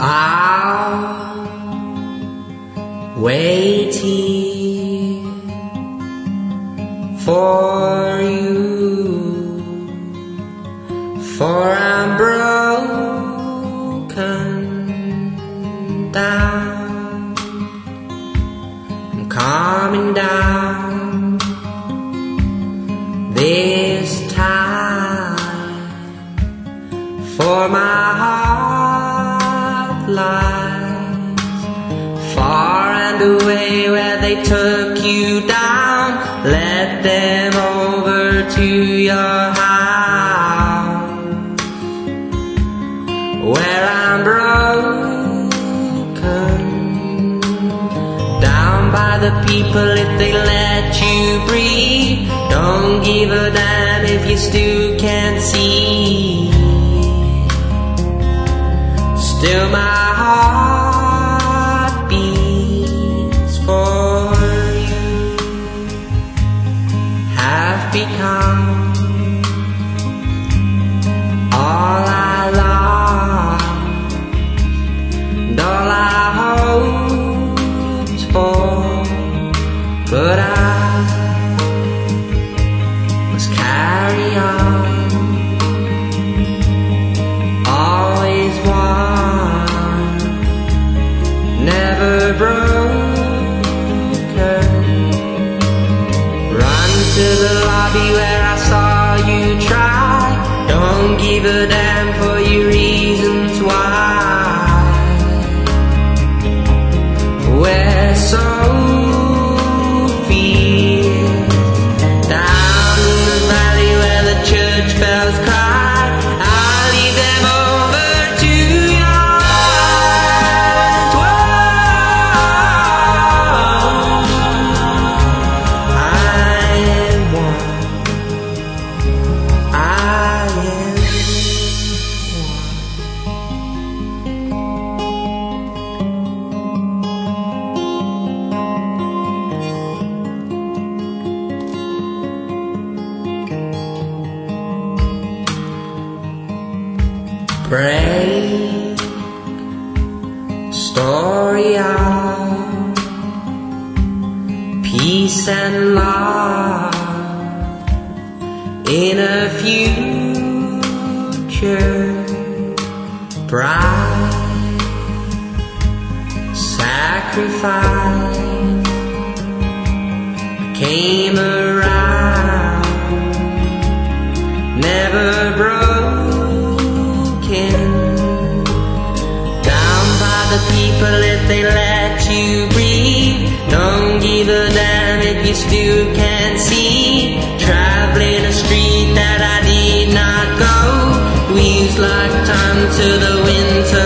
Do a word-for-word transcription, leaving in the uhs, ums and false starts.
I'll wait here for you, for I'm broken down. I'm coming down this time, for my heart lies far and away where they took you down. Let them over to your house, where I'm broken down by the people. If they let you breathe, don't give a damn if you still can't see. Still my heart beats for you. Have become all I lost and all I hoped for, but I must carry on. Always one, never broken. Run to the lobby where I saw you try. Don't give a damn for your reasons why. Where Sophie, down in the valley where the church bells cry. I'll leave them over to your eyes. Whoa. I am one. I am break story of peace and love in a future bright. Sacrifice came around, never broken down by the people. If they let you breathe, don't give a damn if you still can't see. Traveling a street that I did not go, wheels like time to the winter